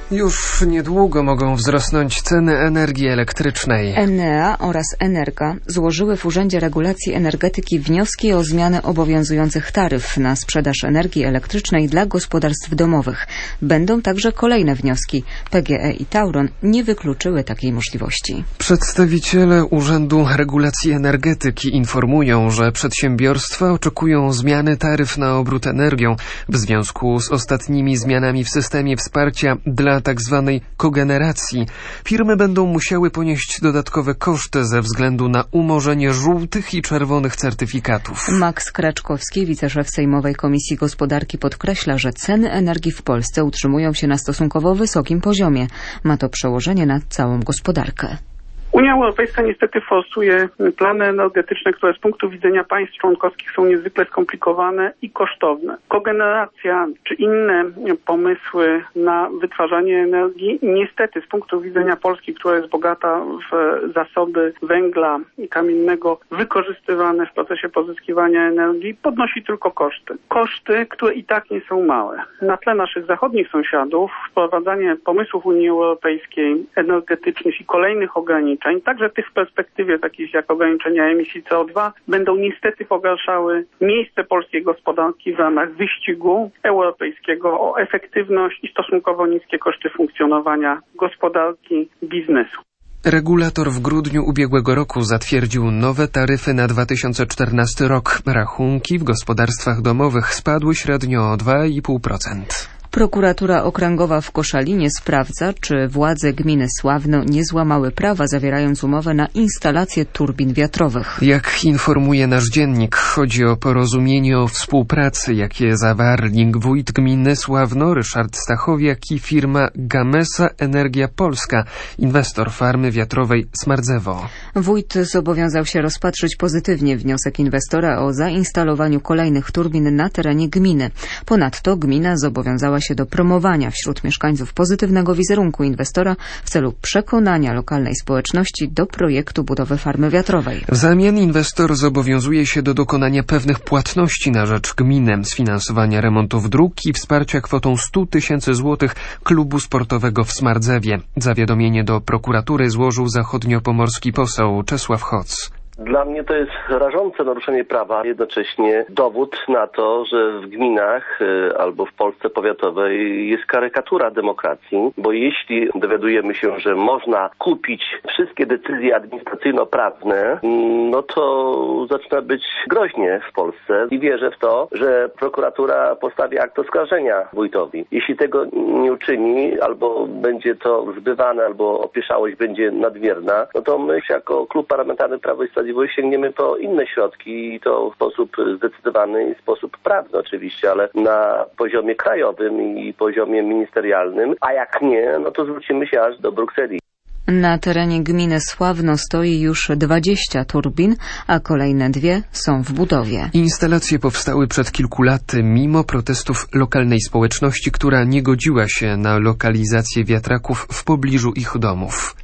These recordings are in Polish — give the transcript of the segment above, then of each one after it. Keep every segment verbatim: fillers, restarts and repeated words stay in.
Już niedługo mogą wzrosnąć ceny energii elektrycznej. Enea oraz Energa złożyły w Urzędzie Regulacji Energetyki wnioski o zmianę obowiązujących taryf na sprzedaż energii elektrycznej dla gospodarstw domowych. Będą także kolejne wnioski. P G E i Tauron nie wykluczyły takiej możliwości. Przedstawiciele Urzędu Regulacji Energetyki informują, że przedsiębiorstwa oczekują zmiany taryf na obrót energią w związku z ostatnimi zmianami w systemie wsparcia dla tak zwanej kogeneracji. Firmy będą musiały ponieść dodatkowe koszty ze względu na umorzenie żółtych i czerwonych certyfikatów. Max Kraczkowski, wiceszef Sejmowej Komisji Gospodarki, podkreśla, że ceny energii w Polsce utrzymują się na stosunkowo wysokim poziomie. Ma to przełożenie na całą gospodarkę. Unia Europejska niestety forsuje plany energetyczne, które z punktu widzenia państw członkowskich są niezwykle skomplikowane i kosztowne. Kogeneracja czy inne pomysły na wytwarzanie energii niestety z punktu widzenia Polski, która jest bogata w zasoby węgla kamiennego wykorzystywane w procesie pozyskiwania energii, podnosi tylko koszty. Koszty, które i tak nie są małe. Na tle naszych zachodnich sąsiadów wprowadzanie pomysłów Unii Europejskiej energetycznych i kolejnych ograniczeń, także tych w perspektywie takich jak ograniczenia emisji C O dwa, będą niestety pogarszały miejsce polskiej gospodarki w ramach wyścigu europejskiego o efektywność i stosunkowo niskie koszty funkcjonowania gospodarki, biznesu. Regulator w grudniu ubiegłego roku zatwierdził nowe taryfy na dwa tysiące czternasty rok. Rachunki w gospodarstwach domowych spadły średnio o dwa i pół procent. Prokuratura Okręgowa w Koszalinie sprawdza, czy władze gminy Sławno nie złamały prawa, zawierając umowę na instalację turbin wiatrowych. Jak informuje nasz dziennik, chodzi o porozumienie o współpracy, jakie zawarli wójt gminy Sławno Ryszard Stachowiak i firma Gamesa Energia Polska, inwestor farmy wiatrowej Smardzewo. Wójt zobowiązał się rozpatrzyć pozytywnie wniosek inwestora o zainstalowaniu kolejnych turbin na terenie gminy. Ponadto gmina zobowiązała się do promowania wśród mieszkańców pozytywnego wizerunku inwestora w celu przekonania lokalnej społeczności do projektu budowy farmy wiatrowej. W zamian inwestor zobowiązuje się do dokonania pewnych płatności na rzecz gminy, sfinansowania remontów dróg i wsparcia kwotą sto tysięcy złotych klubu sportowego w Smardzewie. Zawiadomienie do prokuratury złożył zachodniopomorski poseł Czesław Hoc. Dla mnie to jest rażące naruszenie prawa, jednocześnie dowód na to, że w gminach y, albo w Polsce powiatowej jest karykatura demokracji, bo jeśli dowiadujemy się, że można kupić wszystkie decyzje administracyjno-prawne, no to zaczyna być groźnie w Polsce i wierzę w to, że prokuratura postawi akt oskarżenia wójtowi. Jeśli tego nie uczyni, albo będzie to zbywane, albo opieszałość będzie nadmierna, no to my jako Klub Parlamentarny Prawo i Sprawiedliwość sięgniemy po inne środki i to w sposób zdecydowany i w sposób prawny oczywiście, ale na poziomie krajowym i poziomie ministerialnym, a jak nie, no to zwrócimy się aż do Brukseli. Na terenie gminy Sławno stoi już dwadzieścia turbin, a kolejne dwie są w budowie. Instalacje powstały przed kilku laty mimo protestów lokalnej społeczności, która nie godziła się na lokalizację wiatraków w pobliżu ich domów.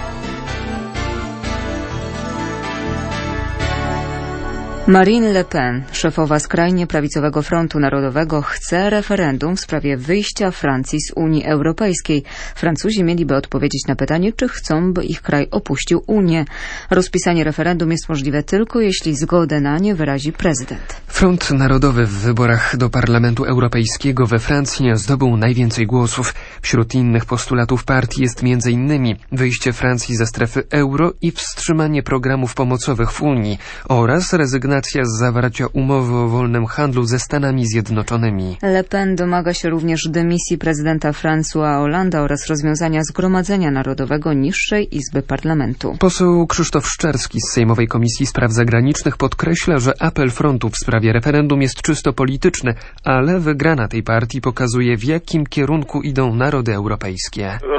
Marine Le Pen, szefowa skrajnie prawicowego Frontu Narodowego, chce referendum w sprawie wyjścia Francji z Unii Europejskiej. Francuzi mieliby odpowiedzieć na pytanie, czy chcą, by ich kraj opuścił Unię. Rozpisanie referendum jest możliwe tylko, jeśli zgodę na nie wyrazi prezydent. Front Narodowy w wyborach do Parlamentu Europejskiego we Francji zdobył najwięcej głosów. Wśród innych postulatów partii jest między innymi wyjście Francji ze strefy euro i wstrzymanie programów pomocowych w Unii oraz rezygnacja z zawarcia umowy o wolnym handlu ze Stanami Zjednoczonymi. Le Pen domaga się również dymisji prezydenta François Hollanda oraz rozwiązania Zgromadzenia Narodowego niższej izby parlamentu. Poseł Krzysztof Szczerski z Sejmowej Komisji Spraw Zagranicznych podkreśla, że apel frontu w sprawie referendum jest czysto polityczny, ale wygrana tej partii pokazuje, w jakim kierunku idą narody europejskie.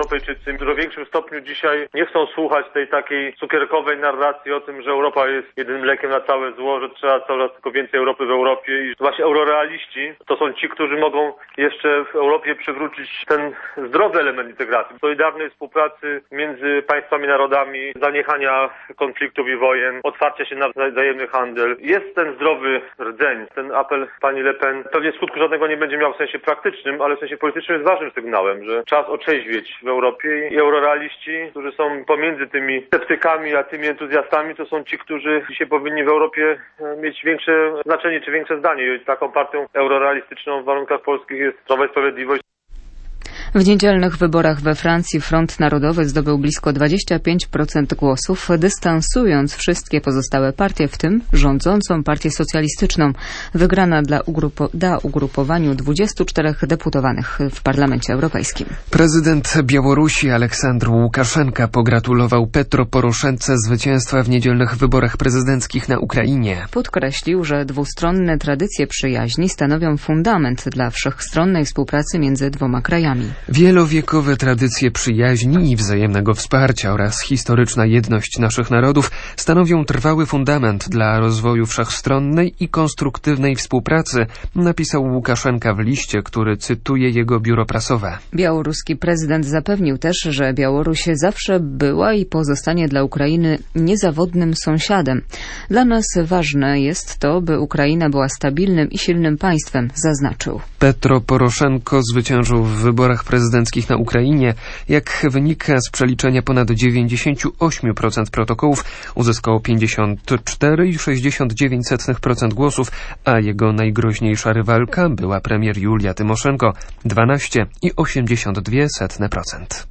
Europejczycy w dużo większym stopniu dzisiaj nie chcą słuchać tej takiej cukierkowej narracji o tym, że Europa jest jedynym lekiem na całe zło, że trzeba coraz tylko więcej Europy w Europie i właśnie eurorealiści to są ci, którzy mogą jeszcze w Europie przywrócić ten zdrowy element integracji, solidarnej współpracy między państwami, narodami, zaniechania konfliktów i wojen, otwarcia się na wzajemny handel. Jest ten zdrowy rdzeń. Ten apel pani Le Pen pewnie skutku żadnego nie będzie miał w sensie praktycznym, ale w sensie politycznym jest ważnym sygnałem, że czas otrzeźwieć w Europie i eurorealiści, którzy są pomiędzy tymi sceptykami a tymi entuzjastami, to są ci, którzy dzisiaj powinni w Europie mieć większe znaczenie czy większe zdanie. I taką partią eurorealistyczną w warunkach polskich jest Prawo i Sprawiedliwość. W niedzielnych wyborach we Francji Front Narodowy zdobył blisko dwadzieścia pięć procent głosów, dystansując wszystkie pozostałe partie, w tym rządzącą Partię Socjalistyczną. Wygrana dla ugrupo- da ugrupowaniu dwudziestu czterech deputowanych w Parlamencie Europejskim. Prezydent Białorusi Aleksandr Łukaszenka pogratulował Petro Poroszence zwycięstwa w niedzielnych wyborach prezydenckich na Ukrainie. Podkreślił, że dwustronne tradycje przyjaźni stanowią fundament dla wszechstronnej współpracy między dwoma krajami. Wielowiekowe tradycje przyjaźni i wzajemnego wsparcia oraz historyczna jedność naszych narodów stanowią trwały fundament dla rozwoju wszechstronnej i konstruktywnej współpracy, napisał Łukaszenka w liście, który cytuje jego biuro prasowe. Białoruski prezydent zapewnił też, że Białoruś zawsze była i pozostanie dla Ukrainy niezawodnym sąsiadem. Dla nas ważne jest to, by Ukraina była stabilnym i silnym państwem, zaznaczył. Petro Poroszenko zwyciężył w wyborach prezydenckich na Ukrainie. Jak wynika z przeliczenia ponad dziewięćdziesiąt osiem procent protokołów, uzyskał pięćdziesiąt cztery i sześćdziesiąt dziewięć procent głosów, a jego najgroźniejsza rywalka była premier Julia Tymoszenko dwanaście i osiemdziesiąt dwa procent.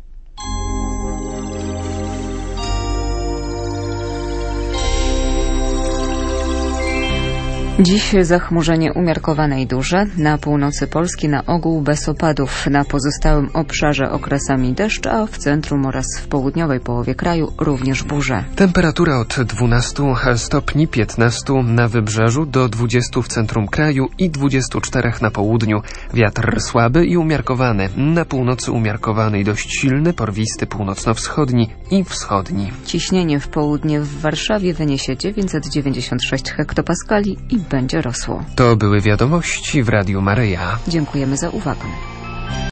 Dziś zachmurzenie umiarkowane i duże. Na północy Polski na ogół bez opadów. Na pozostałym obszarze okresami deszcz, a w centrum oraz w południowej połowie kraju również burze. Temperatura od dwunastu stopni piętnastu na wybrzeżu do dwudziestu w centrum kraju i dwudziestu czterech na południu. Wiatr słaby i umiarkowany. Na północy umiarkowany i dość silny, porwisty północno-wschodni i wschodni. Ciśnienie w południe w Warszawie wyniesie dziewięćset dziewięćdziesiąt sześć hektopaskali i będzie rosło. To były wiadomości w Radiu Maryja. Dziękujemy za uwagę.